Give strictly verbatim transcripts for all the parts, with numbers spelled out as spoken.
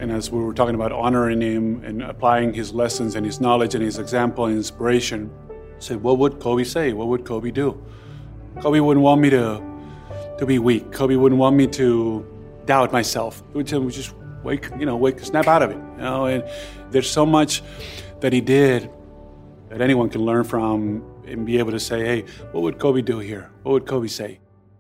And as we were talking about honoring him and applying his lessons and his knowledge and his example and inspiration, I said, what would Kobe say? What would Kobe do? Kobe wouldn't want me to to be weak. Kobe wouldn't want me to doubt myself. He would tell me, just wake, you know, wake, snap out of it. You know, and there's so much that he did that anyone can learn from and be able to say, hey, what would Kobe do here? What would Kobe say?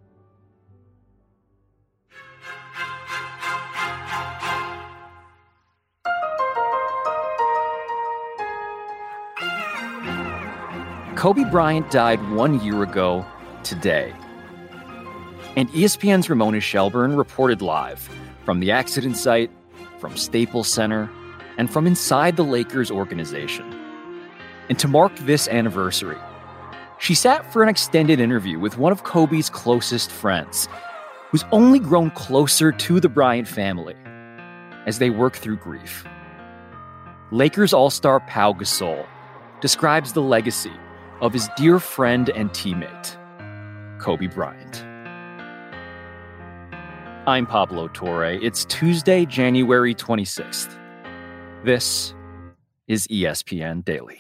Kobe Bryant died one year ago today. And E S P N's Ramona Shelburne reported live from the accident site, from Staples Center, and from inside the Lakers organization. And to mark this anniversary, she sat for an extended interview with one of Kobe's closest friends, who's only grown closer to the Bryant family as they work through grief. Lakers all-star Pau Gasol describes the legacy of his dear friend and teammate, Kobe Bryant. I'm Pablo Torre. It's Tuesday, January twenty-sixth. This is E S P N Daily.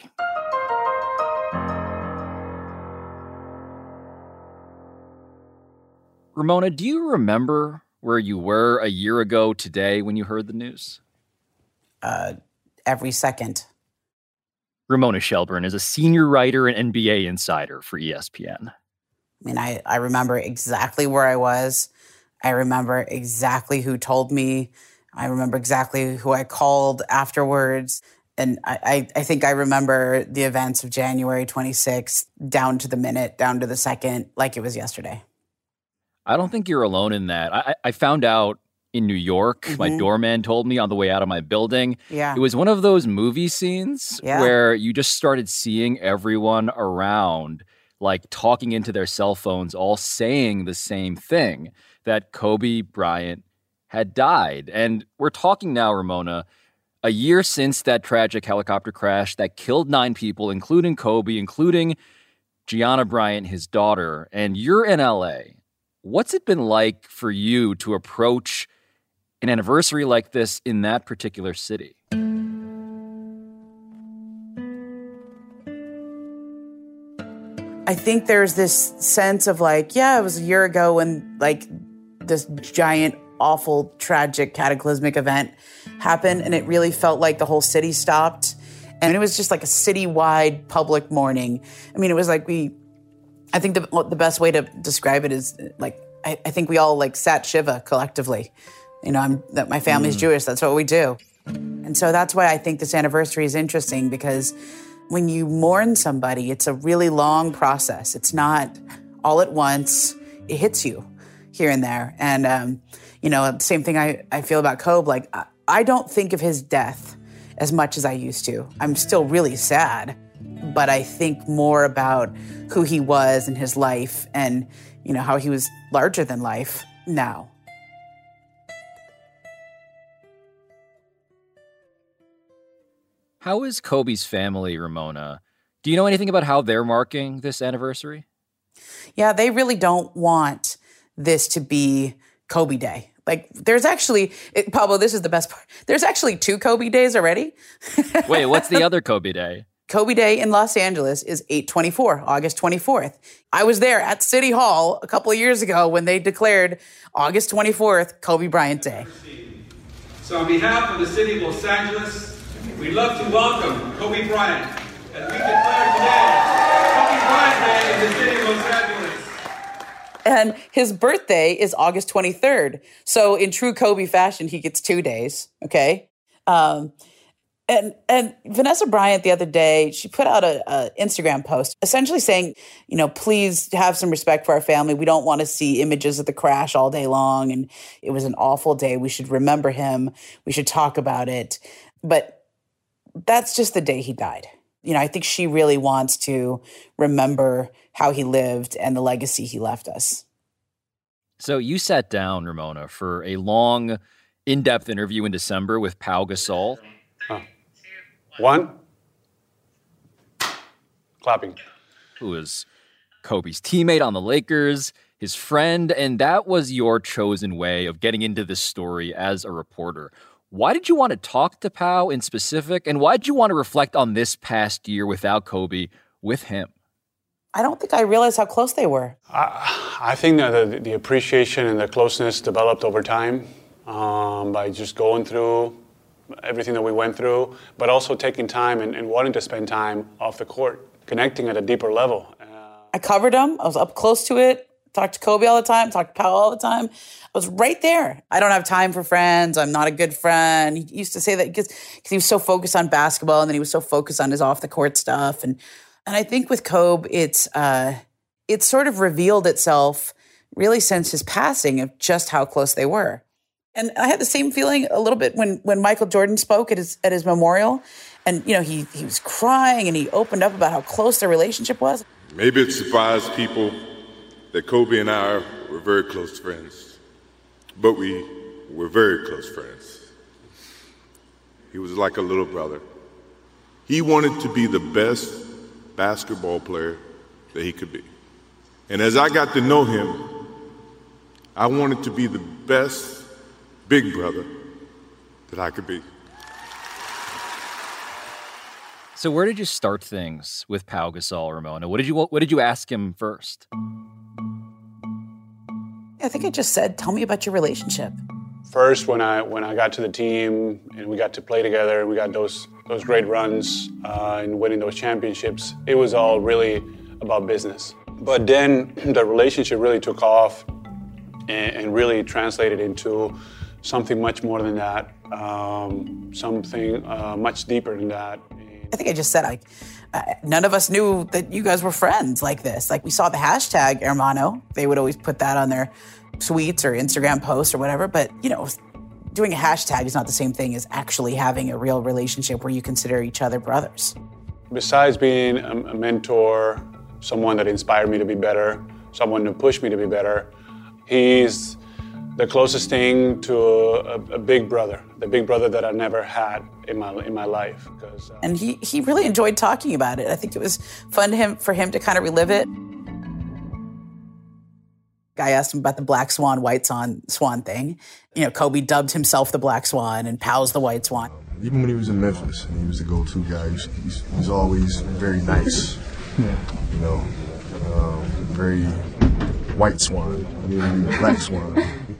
Ramona, do you remember where you were a year ago today when you heard the news? Uh, every second. Ramona Shelburne is a senior writer and N B A insider for E S P N. I mean, I, I remember exactly where I was. I remember exactly who told me. I remember exactly who I called afterwards. And I, I, I think I remember the events of January twenty-sixth down to the minute, down to the second, like it was yesterday. I don't think you're alone in that. I, I found out in New York, mm-hmm. my doorman told me on the way out of my building. Yeah. It was one of those movie scenes yeah. where you just started seeing everyone around like talking into their cell phones, all saying the same thing, that Kobe Bryant had died. And we're talking now, Ramona, a year since that tragic helicopter crash that killed nine people, including Kobe, including Gianna Bryant, his daughter. And you're in L A. What's it been like for you to approach an anniversary like this in that particular city? I think there's this sense of like, yeah, it was a year ago when like this giant, awful, tragic, cataclysmic event happened, and it really felt like the whole city stopped. And it was just like a citywide public mourning. I mean, it was like we, I think the the best way to describe it is like, I, I think we all like sat Shiva collectively. You know, I'm that my family's mm. Jewish, that's what we do. And so that's why I think this anniversary is interesting, because when you mourn somebody, it's a really long process. It's not all at once. It hits you here and there. And, um, you know, the same thing I, I feel about Kobe. Like, I, I don't think of his death as much as I used to. I'm still really sad, but I think more about who he was in his life and, you know, how he was larger than life now. How is Kobe's family, Ramona? Do you know anything about how they're marking this anniversary? Yeah, they really don't want this to be Kobe Day. Like, there's actually, it, Pablo, this is the best part. There's actually two Kobe Days already. Wait, what's the other Kobe Day? Kobe Day in Los Angeles is eight twenty-four, August twenty-fourth. I was there at City Hall a couple of years ago when they declared August twenty-fourth Kobe Bryant Day. So on behalf of the city of Los Angeles, we'd love to welcome Kobe Bryant. As we declare today, Kobe Bryant Day in the city of Los Angeles. And his birthday is August twenty-third. So in true Kobe fashion, he gets two days, okay? Um, and and Vanessa Bryant the other day, she put out a, a Instagram post essentially saying, you know, please have some respect for our family. We don't want to see images of the crash all day long. And it was an awful day. We should remember him. We should talk about it. But that's just the day he died. You know, I think she really wants to remember how he lived and the legacy he left us. So you sat down, Ramona, for a long, in-depth interview in December with Pau Gasol. Oh. One. Clapping. Who was Kobe's teammate on the Lakers, his friend, and that was your chosen way of getting into this story as a reporter. Why did you want to talk to Pau in specific, and why did you want to reflect on this past year without Kobe with him? I don't think I realized how close they were. I, I think that the, the appreciation and the closeness developed over time um, by just going through everything that we went through, but also taking time and, and wanting to spend time off the court, connecting at a deeper level. Uh, I covered him. I was up close to it. Talked to Kobe all the time. Talked to Pau all the time. I was right there. I don't have time for friends. I'm not a good friend. He used to say that because he was so focused on basketball, and then he was so focused on his off-the-court stuff. And and I think with Kobe, it's uh, it's sort of revealed itself really since his passing of just how close they were. And I had the same feeling a little bit when when Michael Jordan spoke at his at his memorial, and you know he he was crying and he opened up about how close their relationship was. Maybe it surprised people that Kobe and I were very close friends, but we were very close friends. He was like a little brother. He wanted to be the best basketball player that he could be. And as I got to know him, I wanted to be the best big brother that I could be. So where did you start things with Pau Gasol, Ramona? What did you what did you ask him first? I think I just said, tell me about your relationship. First, when I when I got to the team and we got to play together and we got those those great runs uh, and winning those championships, it was all really about business. But then the relationship really took off and, and really translated into something much more than that, um, something uh, much deeper than that. I think I just said, like, uh, none of us knew that you guys were friends like this. Like, we saw the hashtag Hermano. They would always put that on their tweets or Instagram posts or whatever. But, you know, doing a hashtag is not the same thing as actually having a real relationship where you consider each other brothers. Besides being a, a mentor, someone that inspired me to be better, someone who pushed me to be better, he's the closest thing to a, a big brother, the big brother that I never had in my in my life. Uh, and he, he really enjoyed talking about it. I think it was fun to him for him to kind of relive it. I asked him about the Black Swan, White Swan, Swan thing. You know, Kobe dubbed himself the Black Swan and Pau's the White Swan. Even when he was in Memphis and he was the go-to guy, he was, he's, he's always very nice. Yeah. You know, um, very White Swan, I mean, Black Swan.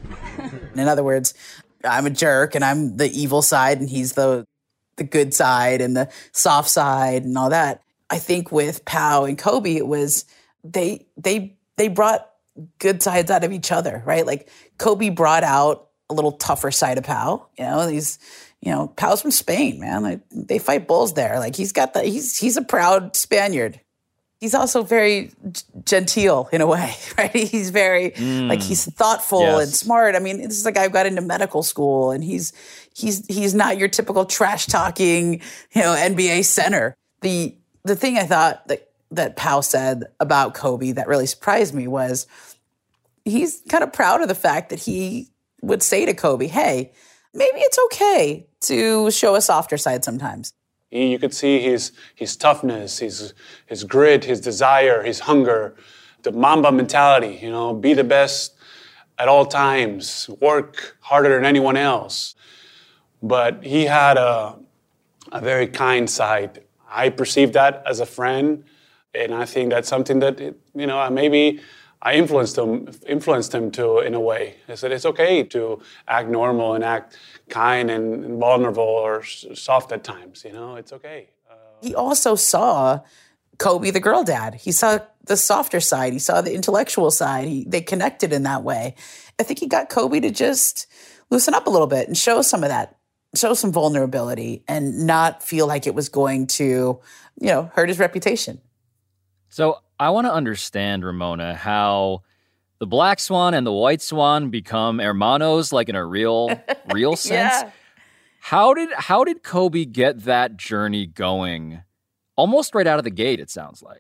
In other words, I'm a jerk and I'm the evil side and he's the the good side and the soft side and all that. I think with Pau and Kobe, it was they they they brought good sides out of each other, right? Like Kobe brought out a little tougher side of Pau. You know, he's you know Pau's from Spain, man. Like they fight bulls there. Like he's got the he's he's a proud Spaniard. He's also very g- genteel in a way, right? He's very, mm. like, he's thoughtful yes. and smart. I mean, this is a guy who got into medical school, and he's he's he's not your typical trash-talking, you know, N B A center. The the thing I thought that, that Pau said about Kobe that really surprised me was he's kind of proud of the fact that he would say to Kobe, hey, maybe it's okay to show a softer side sometimes. You could see his his toughness, his his grit, his desire, his hunger, the Mamba mentality, you know, be the best at all times, work harder than anyone else. But he had a, a very kind side. I perceived that as a friend, and I think that's something that, it, you know, maybe I influenced him, influenced him to in a way. I said it's okay to act normal and act kind and, and vulnerable or soft at times. You know, it's okay. Uh, he also saw Kobe, the girl dad. He saw the softer side. He saw the intellectual side. He, they connected in that way. I think he got Kobe to just loosen up a little bit and show some of that, show some vulnerability, and not feel like it was going to, you know, hurt his reputation. So I want to understand, Ramona, how the Black Swan and the White Swan become hermanos, like in a real, real sense. Yeah. How did how did Kobe get that journey going? Almost right out of the gate, it sounds like.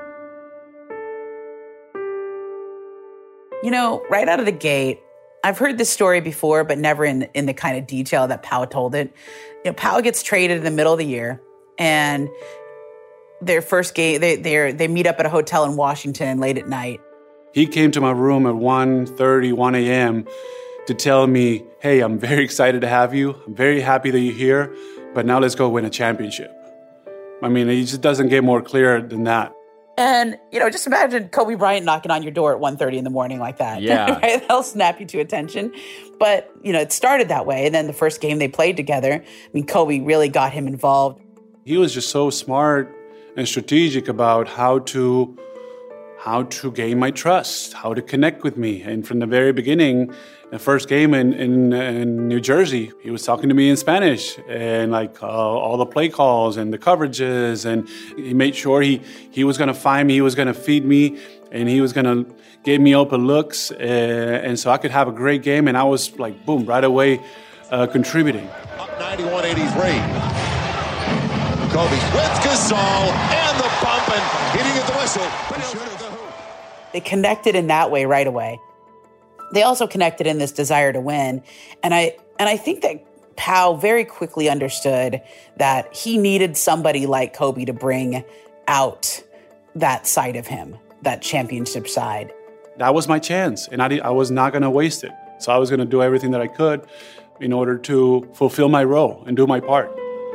You know, right out of the gate, I've heard this story before, but never in in the kind of detail that Pau told it. You know, Pau gets traded in the middle of the year, and their first game, they they they meet up at a hotel in Washington late at night. He came to my room at one thirty, one a.m., to tell me, hey, I'm very excited to have you. I'm very happy that you're here, but now let's go win a championship. I mean, it just doesn't get more clear than that. And, you know, just imagine Kobe Bryant knocking on your door at one thirty in the morning like that. Yeah. Right? That'll snap you to attention. But, you know, it started that way. And then the first game they played together, I mean, Kobe really got him involved. He was just so smart and strategic about how to how to gain my trust, how to connect with me. And from the very beginning, the first game in, in, in New Jersey, he was talking to me in Spanish and like uh, all the play calls and the coverages. And he made sure he, he was going to find me, he was going to feed me, and he was going to give me open looks. Uh, and so I could have a great game. And I was like, boom, right away uh, contributing. Up ninety-one eighty-three. Kobe with Gasol and the bump and hitting at the whistle. They connected in that way right away. They also connected in this desire to win. And I and I think that Pau very quickly understood that he needed somebody like Kobe to bring out that side of him, that championship side. That was my chance, and I, I was not going to waste it. So I was going to do everything that I could in order to fulfill my role and do my part.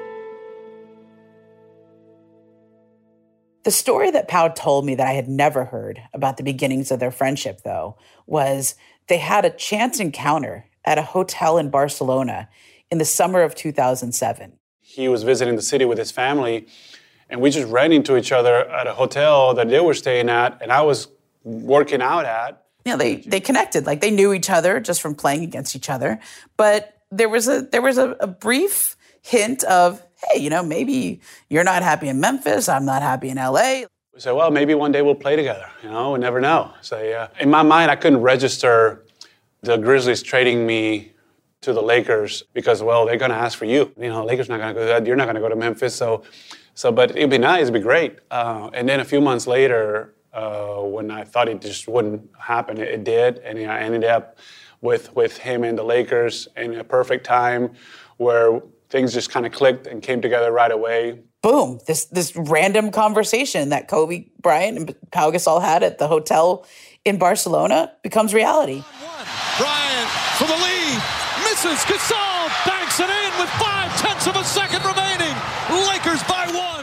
The story that Pau told me that I had never heard about the beginnings of their friendship, though, was they had a chance encounter at a hotel in Barcelona in the summer of two thousand seven. He was visiting the city with his family, and we just ran into each other at a hotel that they were staying at, and I was working out at. You know, they they connected, like they knew each other just from playing against each other. But there was a there was a, a brief hint of, hey, you know, maybe you're not happy in Memphis, I'm not happy in L A. We said, well, maybe one day we'll play together. You know, we never know. So yeah, in my mind, I couldn't register the Grizzlies trading me to the Lakers because, well, they're going to ask for you. You know, Lakers not going to go to that. You're not going to go to Memphis. So, so, but it'd be nice. It'd be great. Uh, and then a few months later, uh, when I thought it just wouldn't happen, it, it did, and I ended up with with him and the Lakers in a perfect time where things just kind of clicked and came together right away. Boom, this this random conversation that Kobe Bryant and Pau Gasol had at the hotel in Barcelona becomes reality. Bryant for the lead, misses, Gasol banks it in with five tenths of a second remaining. Lakers by one.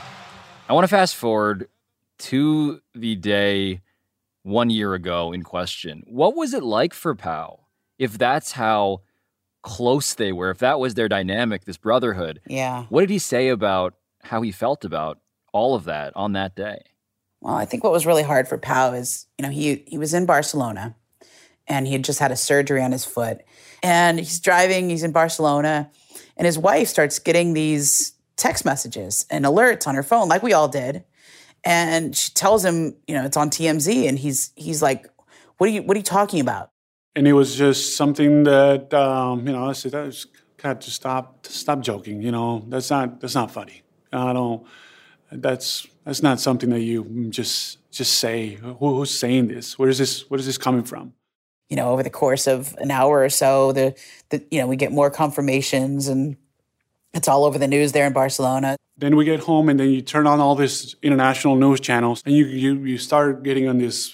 I want to fast forward to the day one year ago in question. What was it like for Pau? If that's how close they were, if that was their dynamic, this brotherhood. Yeah. What did he say about how he felt about all of that on that day? Well, I think what was really hard for Pau is, you know, he he was in Barcelona and he had just had a surgery on his foot. And he's driving, he's in Barcelona, and his wife starts getting these text messages and alerts on her phone, like we all did. And she tells him, you know, it's on T M Z, and he's he's like, what are you what are you talking about? And it was just something that, um, you know, I said, I just got to stop, stop joking. You know, that's not, that's not funny. I don't. That's that's not something that you just just say. Who, who's saying this? Where is this? Where is this coming from? You know, over the course of an hour or so, the the you know we get more confirmations, and it's all over the news there in Barcelona. Then we get home, and then you turn on all these international news channels, and you you you start getting on this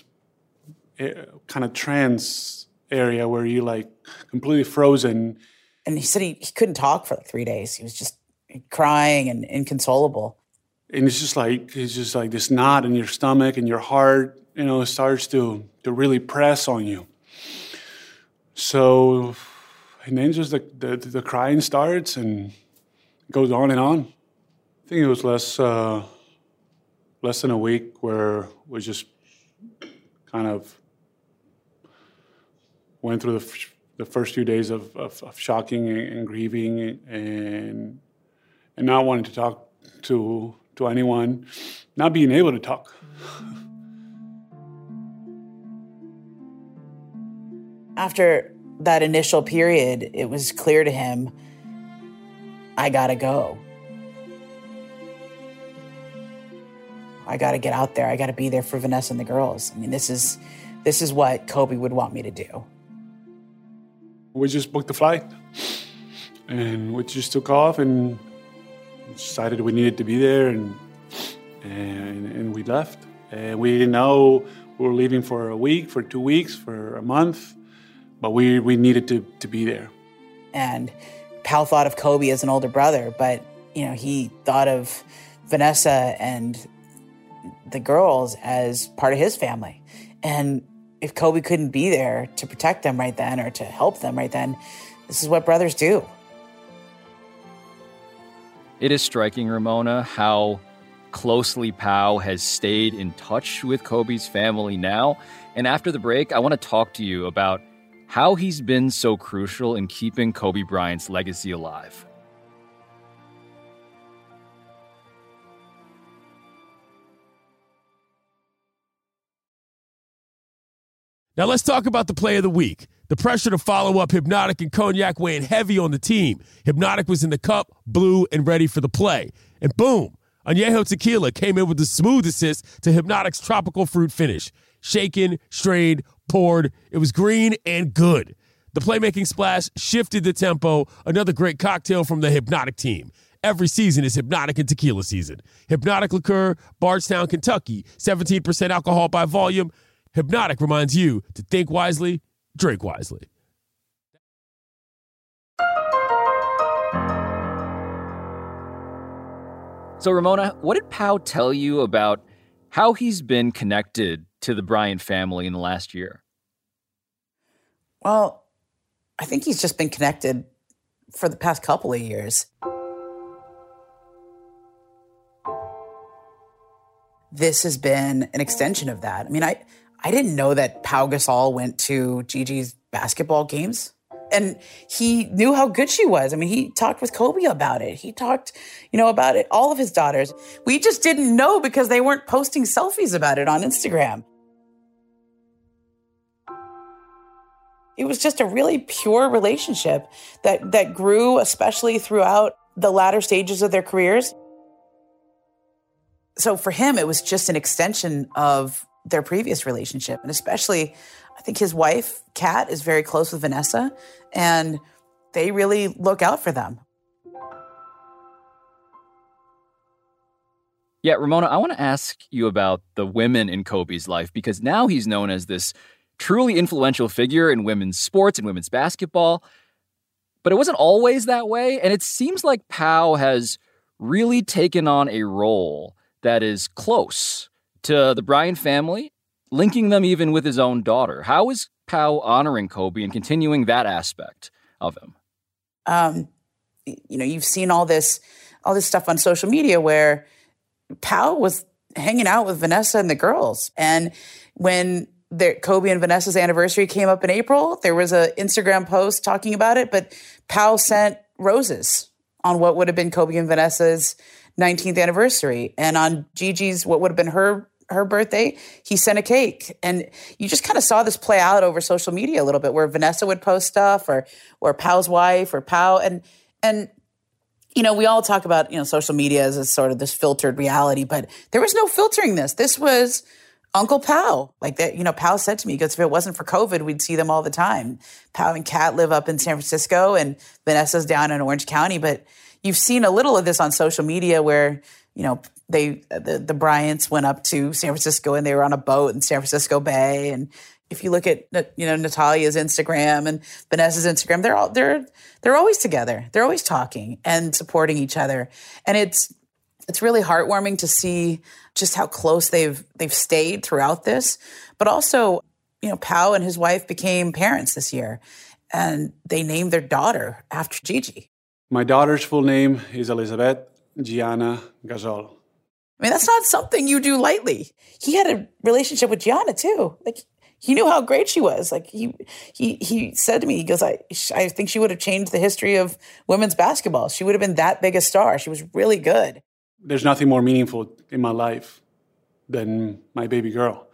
kind of trance area where you like completely frozen. And he said he, he couldn't talk for like three days. He was just crying and inconsolable. And it's just like it's just like this knot in your stomach and your heart, you know, starts to to really press on you. So, and then just the the, the crying starts and it goes on and on. I think it was less uh, less than a week where we just kind of went through the, f- the first few days of, of, of shocking and, and grieving and and not wanting to talk to to anyone, not being able to talk. After that initial period, it was clear to him, I gotta go. I gotta get out there. I gotta be there for Vanessa and the girls. I mean, this is this is what Kobe would want me to do. We just booked the flight, and we just took off and decided we needed to be there, and and, and we left. And we didn't know we were leaving for a week, for two weeks, for a month. but we, we needed to, to be there. And Pau thought of Kobe as an older brother, but, you know, he thought of Vanessa and the girls as part of his family. And if Kobe couldn't be there to protect them right then or to help them right then, this is what brothers do. It is striking, Ramona, how closely Pau has stayed in touch with Kobe's family now. And after the break, I want to talk to you about how he's been so crucial in keeping Kobe Bryant's legacy alive. Now let's talk about the play of the week. The pressure to follow up Hypnotic and Cognac weighing heavy on the team. Hypnotic was in the cup, blue, and ready for the play. And boom, Añejo Tequila came in with the smooth assist to Hypnotic's tropical fruit finish. Shaken, strained, poured. It was green and good. The playmaking splash shifted the tempo. Another great cocktail from the Hypnotic team. Every season is Hypnotic and Tequila season. Hypnotic Liqueur, Bardstown, Kentucky. seventeen percent alcohol by volume. Hypnotic reminds you to think wisely, drink wisely. So, Ramona, what did Pau tell you about how he's been connected to the Bryant family in the last year? Well, I think he's just been connected for the past couple of years. This has been an extension of that. I mean, I, I didn't know that Pau Gasol went to Gigi's basketball games. And he knew how good she was. I mean, he talked with Kobe about it. He talked, you know, about it, all of his daughters. We just didn't know because they weren't posting selfies about it on Instagram. It was just a really pure relationship that, that grew, especially throughout the latter stages of their careers. So for him, it was just an extension of their previous relationship. And especially, I think his wife, Kat, is very close with Vanessa, and they really look out for them. Yeah, Ramona, I want to ask you about the women in Kobe's life, because now he's known as this truly influential figure in women's sports and women's basketball. But it wasn't always that way, and it seems like Pau has really taken on a role that is close to the Bryant family, linking them even with his own daughter. How is Pau honoring Kobe and continuing that aspect of him? Um, you know, you've seen all this, all this stuff on social media where Pau was hanging out with Vanessa and the girls. And when their, Kobe and Vanessa's anniversary came up in April, there was an Instagram post talking about it, but Pau sent roses on what would have been Kobe and Vanessa's nineteenth anniversary. And on Gigi's, what would have been her her birthday, he sent a cake. And you just kind of saw this play out over social media a little bit, where Vanessa would post stuff, or or Pau's wife, or Pau. And, and you know, we all talk about, you know, social media as a sort of this filtered reality, but there was no filtering this. This was Uncle Pau. Like that, you know, Pau said to me, he goes, if it wasn't for COVID, we'd see them all the time. Pau and Kat live up in San Francisco, and Vanessa's down in Orange County. But you've seen a little of this on social media where, you know, they the, the Bryants went up to San Francisco and they were on a boat in San Francisco Bay. And if you look at, you know, Natalia's Instagram and Vanessa's Instagram, they're all they're they're always together. They're always talking and supporting each other. And it's it's really heartwarming to see just how close they've they've stayed throughout this. But also, you know, Pau and his wife became parents this year, and they named their daughter after Gigi. My daughter's full name is Elizabeth Gianna Gasol. I mean, that's not something you do lightly. He had a relationship with Gianna too. Like, he knew how great she was. Like, he he he said to me, he goes, I I think she would have changed the history of women's basketball. She would have been that big a star. She was really good. There's nothing more meaningful in my life than my baby girl.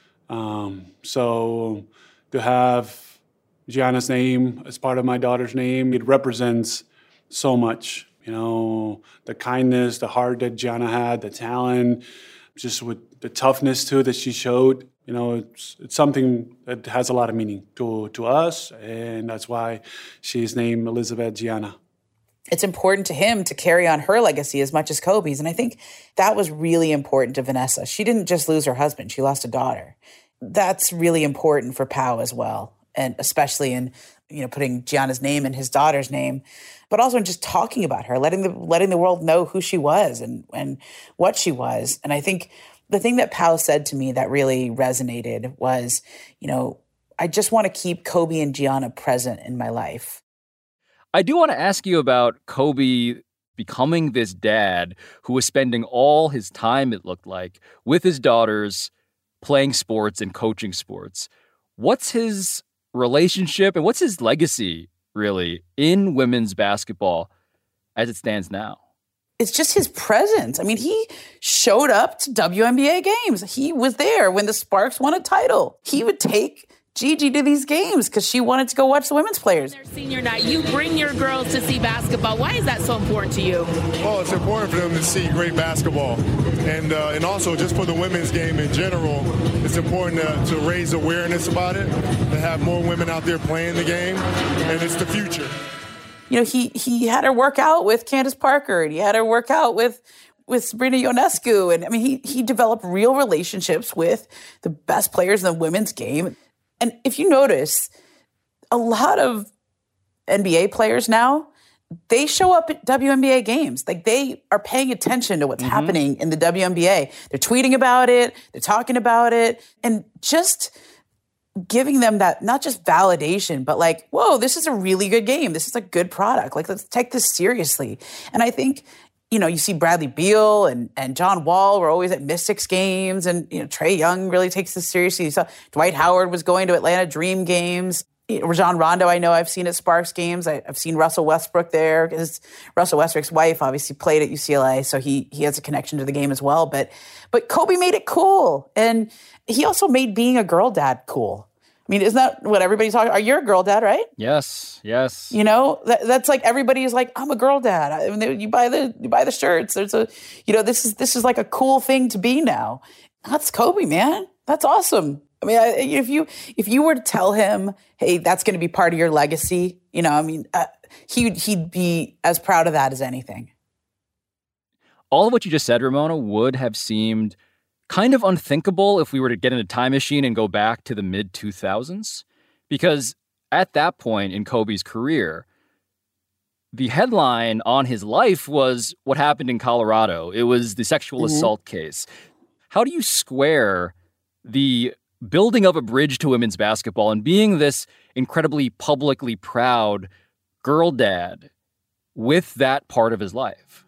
Um, so to have Gianna's name as part of my daughter's name, it represents so much. You know, the kindness, the heart that Gianna had, the talent, just with the toughness too that she showed. You know, it's it's something that has a lot of meaning to to us, and that's why she's named Elizabeth Gianna. It's important to him to carry on her legacy as much as Kobe's, and I think that was really important to Vanessa. She didn't just lose her husband; she lost a daughter. That's really important for Pau as well. and especially in, you know, putting Gianna's name and his daughter's name, but also in just talking about her, letting the letting the world know who she was and and what she was. And I think the thing that Pau said to me that really resonated was, you know, I just want to keep Kobe and Gianna present in my life. I do want to ask you about Kobe becoming this dad who was spending all his time, it looked like, with his daughters, playing sports and coaching sports. What's his relationship and what's his legacy, really, in women's basketball as it stands now? It's just his presence. I mean, he showed up to W N B A games. He was there when the Sparks won a title. He would take Gigi to these games because she wanted to go watch the women's players. Their senior night, you bring your girls to see basketball. Why is that so important to you? Well, it's important for them to see great basketball. And uh, and also just for the women's game in general, it's important to, to raise awareness about it, to have more women out there playing the game, and it's the future. You know, he he had her work out with Candace Parker, and he had her work out with with Sabrina Ionescu. And I mean, he he developed real relationships with the best players in the women's game. And if you notice, a lot of N B A players now, they show up at W N B A games. Like, they are paying attention to what's mm-hmm. happening in the W N B A. They're tweeting about it. They're talking about it. And just giving them that, not just validation, but like, whoa, this is a really good game. This is a good product. Like, let's take this seriously. And I think, you know, you see Bradley Beal and, and John Wall were always at Mystics games, and, you know, Trae Young really takes this seriously. You saw Dwight Howard was going to Atlanta Dream games. You know, Rajon Rondo, I know I've seen at Sparks games. I, I've seen Russell Westbrook there because Russell Westbrook's wife obviously played at U C L A, so he he has a connection to the game as well. But but Kobe made it cool, and he also made being a girl dad cool. I mean, isn't that what everybody's talking? Are you a girl dad, right? Yes, yes. You know, that, that's like everybody is like, I'm a girl dad. I mean, they, you buy the you buy the shirts. There's a, you know, this is this is like a cool thing to be now. That's Kobe, man. That's awesome. I mean, I, if you if you were to tell him, hey, that's going to be part of your legacy, you know, I mean, uh, he he'd be as proud of that as anything. All of what you just said, Ramona, would have seemed kind of unthinkable if we were to get in a time machine and go back to the mid two thousands, because at that point in Kobe's career, the headline on his life was what happened in Colorado. It was the sexual mm-hmm. assault case. How do you square the building of a bridge to women's basketball and being this incredibly publicly proud girl dad with that part of his life?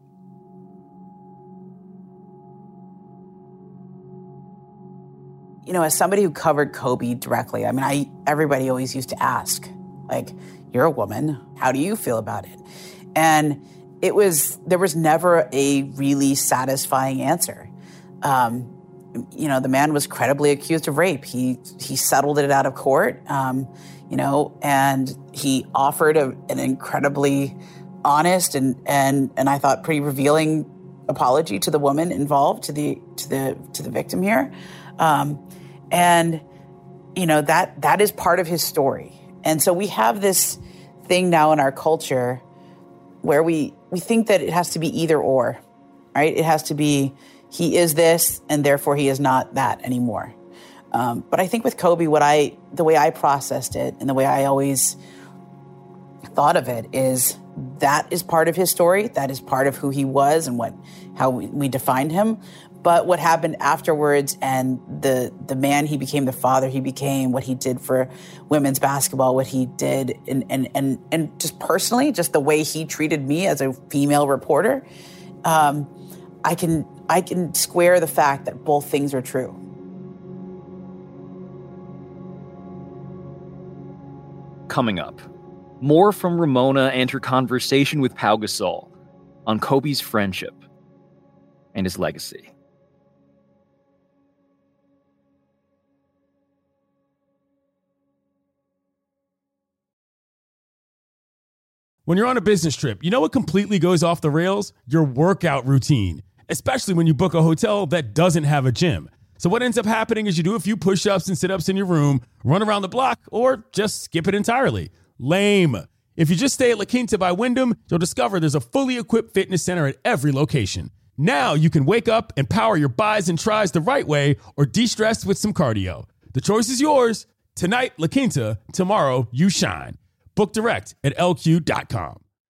You know, as somebody who covered Kobe directly, I mean, I everybody always used to ask, like, you're a woman, how do you feel about it? And it was, there was never a really satisfying answer. Um, you know, the man was credibly accused of rape. He he settled it out of court, um, you know, and he offered a, an incredibly honest and and and I thought pretty revealing apology to the woman involved, to the to the to the victim here. Um, and, you know, that that is part of his story. And so we have this thing now in our culture where we, we think that it has to be either or, right? It has to be, he is this and therefore he is not that anymore. Um, but I think with Kobe, what I, the way I processed it and the way I always thought of it is that is part of his story. That is part of who he was and what, how we, we defined him. But what happened afterwards and the the man he became, the father he became, what he did for women's basketball, what he did, and and and, and just personally, just the way he treated me as a female reporter, um, I can I can square the fact that both things are true. Coming up, more from Ramona and her conversation with Pau Gasol on Kobe's friendship and his legacy. When you're on a business trip, you know what completely goes off the rails? Your workout routine, especially when you book a hotel that doesn't have a gym. So what ends up happening is you do a few push-ups and sit-ups in your room, run around the block, or just skip it entirely. Lame. If you just stay at La Quinta by Wyndham, you'll discover there's a fully equipped fitness center at every location. Now you can wake up and power your bis and tris the right way or de-stress with some cardio. The choice is yours. Tonight, La Quinta. Tomorrow, you shine. Book direct at L Q dot com.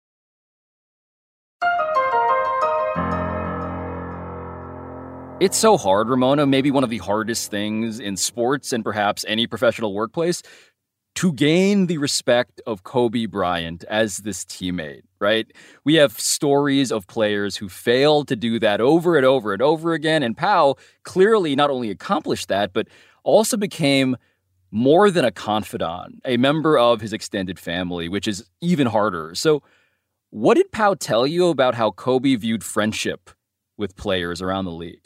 It's so hard, Ramona, maybe one of the hardest things in sports and perhaps any professional workplace, to gain the respect of Kobe Bryant as this teammate, right? We have stories of players who failed to do that over and over and over again, and Pau clearly not only accomplished that, but also became more than a confidant, a member of his extended family, which is even harder. So what did Pau tell you about how Kobe viewed friendship with players around the league?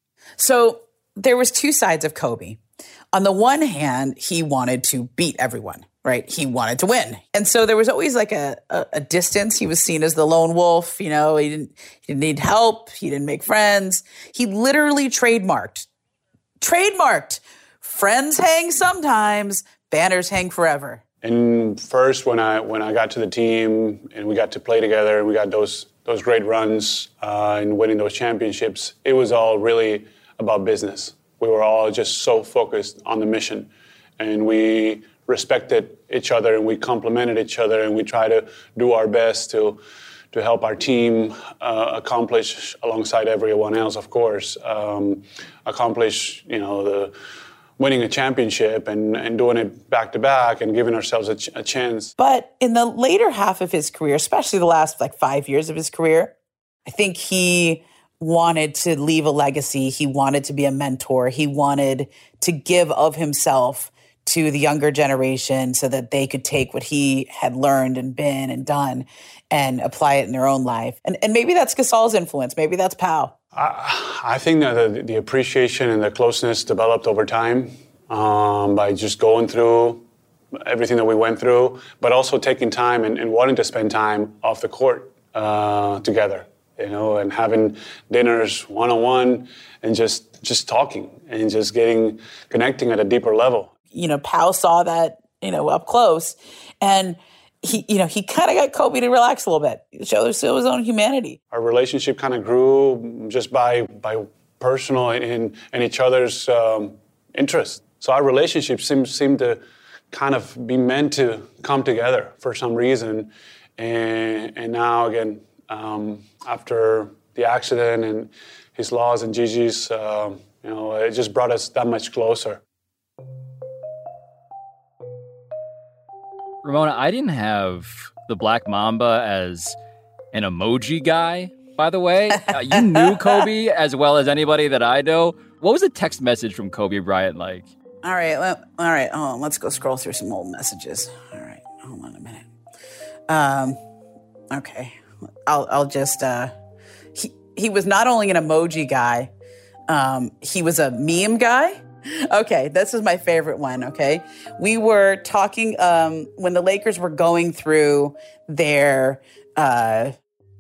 So there was two sides of Kobe. On the one hand, he wanted to beat everyone, right? He wanted to win. And so there was always like a, a, a distance. He was seen as the lone wolf. You know, he didn't, he didn't need help. He didn't make friends. He literally trademarked, trademarked, friends hang sometimes, banners hang forever. And first, when I when I got to the team and we got to play together and we got those those great runs uh, and winning those championships, it was all really about business. We were all just so focused on the mission, and we respected each other and we complimented each other, and we tried to do our best to to help our team uh, accomplish, alongside everyone else, of course, um, accomplish, you know, the winning a championship and, and doing it back-to-back and giving ourselves a, ch- a chance. But in the later half of his career, especially the last like five years of his career, I think he wanted to leave a legacy. He wanted to be a mentor. He wanted to give of himself to the younger generation so that they could take what he had learned and been and done and apply it in their own life. And, and maybe that's Gasol's influence. Maybe that's Pau. I, I think that the, the appreciation and the closeness developed over time um, by just going through everything that we went through, but also taking time and, and wanting to spend time off the court uh, together, you know, and having dinners one-on-one and just, just talking and just getting, connecting at a deeper level. You know, Pau saw that, you know, up close, and he, you know, he kind of got Kobe to relax a little bit, show his own humanity. Our relationship kind of grew just by by personal in, in each other's um, interests. So our relationship seemed seemed to kind of be meant to come together for some reason. And and now again, um, after the accident and his loss and Gigi's, uh, you know, it just brought us that much closer. Ramona, I didn't have the Black Mamba as an emoji guy, by the way. Uh, you knew Kobe as well as anybody that I know. What was the text message from Kobe Bryant like? All right, well, all right. Oh, let's go scroll through some old messages. All right, hold on a minute. Um, okay, I'll I'll just. Uh, he he was not only an emoji guy, um, he was a meme guy. Okay, this is my favorite one, okay? We were talking um, when the Lakers were going through their uh,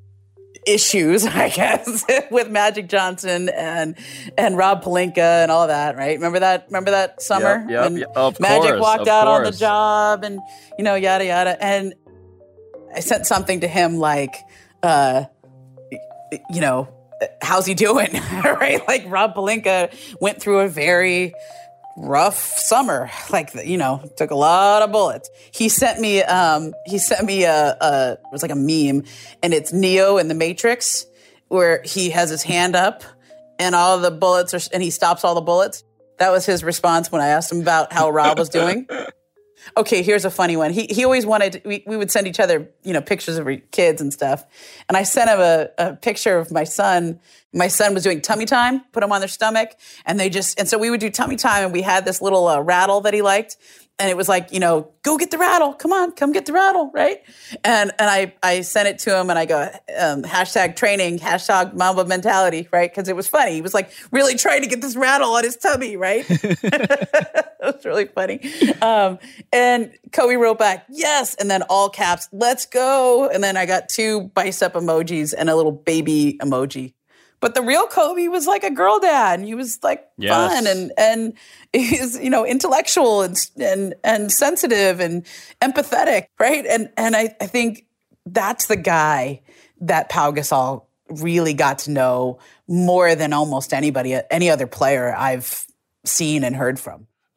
issues, I guess, with Magic Johnson and and Rob Pelinka and all that, right? Remember that Remember that summer? Yep, yep, when yep. Of Magic course, walked of out course. on the job and, you know, yada, yada. And I sent something to him like, uh, you know, how's he doing? Right? Like Rob Pelinka went through a very rough summer. Like, you know, took a lot of bullets. He sent me, um, he sent me a, a, it was like a meme, and it's Neo in the Matrix where he has his hand up and all the bullets are, and he stops all the bullets. That was his response when I asked him about how Rob was doing. Okay, here's a funny one. He he always wanted, to, we, we would send each other, you know, pictures of our kids and stuff. And I sent him a, a picture of my son. My son was doing tummy time, put him on their stomach. And they just, and so we would do tummy time, and we had this little uh, rattle that he liked. And it was like, you know, go get the rattle. Come on, come get the rattle, right? And and I, I sent it to him, and I go, um, hashtag training, hashtag Mamba mentality, right? Because it was funny. He was like really trying to get this rattle on his tummy, right? It was really funny. Um, and Kobe wrote back, yes. And then all caps, let's go. And then I got two bicep emojis and a little baby emoji. But the real Kobe was like a girl dad. He was like Yes. fun and and he's, you know, intellectual and and and sensitive and empathetic, right? And and I, I think that's the guy that Pau Gasol really got to know more than almost anybody, any other player I've seen and heard from.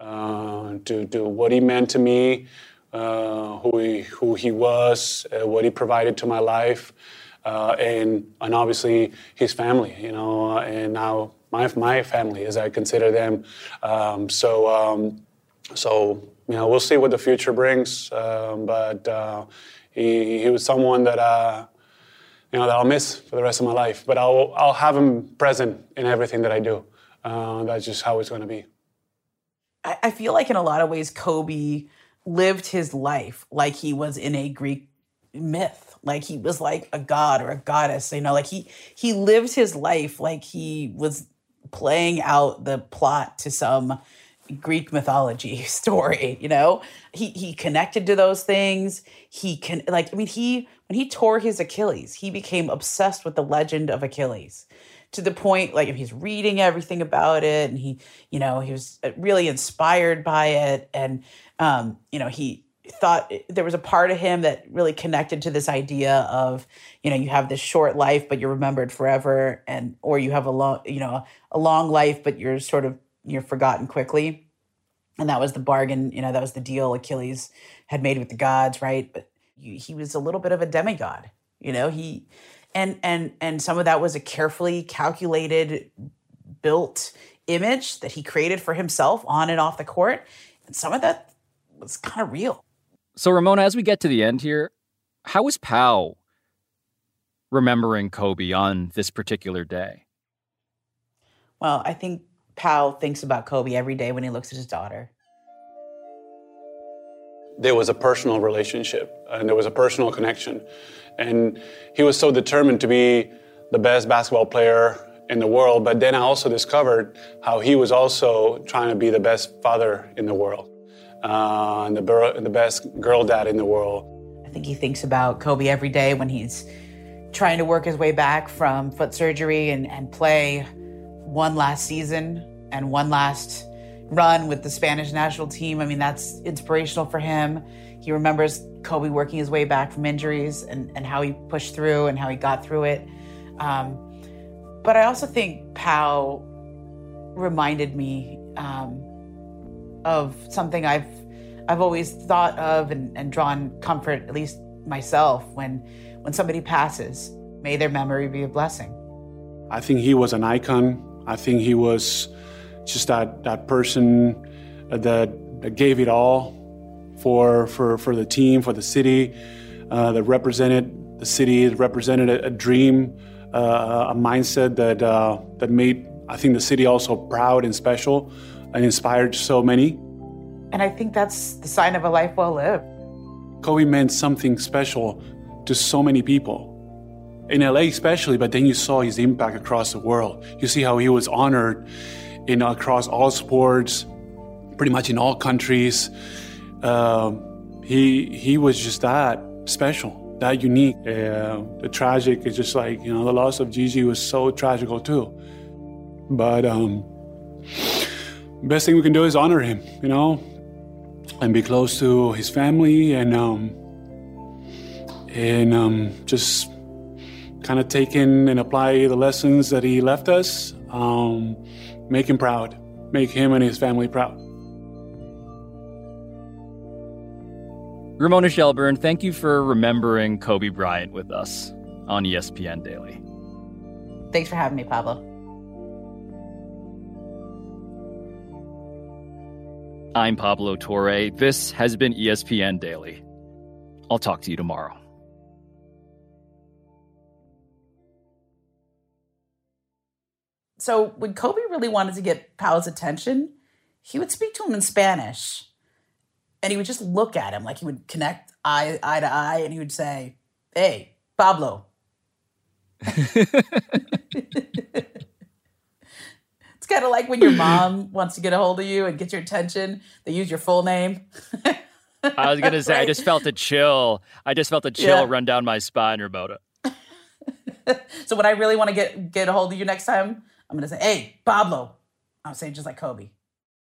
uh, to, to what he meant to me, uh, who he, who he was, uh, what he provided to my life, uh, and and obviously his family, you know, uh, and now my my family, as I consider them. Um, so um, so you know, we'll see what the future brings. Um, but uh, he he was someone that uh, you know that I'll miss for the rest of my life. But I'll I'll have him present in everything that I do. Uh, that's just how it's going to be. I, I feel like in a lot of ways, Kobe lived his life like he was in a Greek myth, like he was like a god or a goddess, you know, like he he lived his life like he was playing out the plot to some Greek mythology story, you know. He he connected to those things. He can like I mean he when he tore his Achilles, he became obsessed with the legend of Achilles. To the point, like, if he's reading everything about it, and he, you know, he was really inspired by it, and um, you know, he thought there was a part of him that really connected to this idea of, you know, you have this short life, but you're remembered forever, and or you have a long, you know, a long life, but you're sort of you're forgotten quickly, and that was the bargain, you know, that was the deal Achilles had made with the gods, right? But he was a little bit of a demigod, you know, he. And and and some of that was a carefully calculated, built image that he created for himself on and off the court. And some of that was kind of real. So, Ramona, as we get to the end here, how is Pau remembering Kobe on this particular day? Well, I think Pau thinks about Kobe every day when he looks at his daughter. There was a personal relationship and there was a personal connection. And he was so determined to be the best basketball player in the world. But then I also discovered how he was also trying to be the best father in the world, uh, and the, bur- the best girl dad in the world. I think he thinks about Kobe every day when he's trying to work his way back from foot surgery and, and play one last season and one last run with the Spanish national team. I mean, that's inspirational for him. He remembers Kobe working his way back from injuries and, and how he pushed through and how he got through it. Um, but I also think Pau reminded me um, of something I've I've always thought of and, and drawn comfort, at least myself, when when somebody passes. May their memory be a blessing. I think he was an icon. I think he was just that that person that, that gave it all for for for the team, for the city, uh, that represented the city, that represented a, a dream, uh, a mindset that uh, that made, I think, the city also proud and special and inspired so many. And I think that's the sign of a life well lived. Kobe meant something special to so many people. In L A especially, but then you saw his impact across the world. You see how he was honored in across all sports, pretty much in all countries. Um, he he was just that special, that unique. Uh, the tragic is just like, you know, the loss of Gigi was so tragical too. But um, best thing we can do is honor him, you know, and be close to his family and um, and um, just kind of take in and apply the lessons that he left us. Um, make him proud, make him and his family proud. Ramona Shelburne, thank you for remembering Kobe Bryant with us on E S P N Daily. Thanks for having me, Pablo. I'm Pablo Torre. This has been E S P N Daily. I'll talk to you tomorrow. So when Kobe really wanted to get Pau's attention, he would speak to him in Spanish. And he would just look at him, like he would connect eye, eye to eye, and he would say, "Hey, Pablo." It's kind of like when your mom wants to get a hold of you and get your attention, they use your full name. I was going to say, right? I just felt a chill. I just felt a chill yeah. run down my spine, Ramona. So when I really want to get, get a hold of you next time, I'm going to say, "Hey, Pablo." I'll say just like Kobe.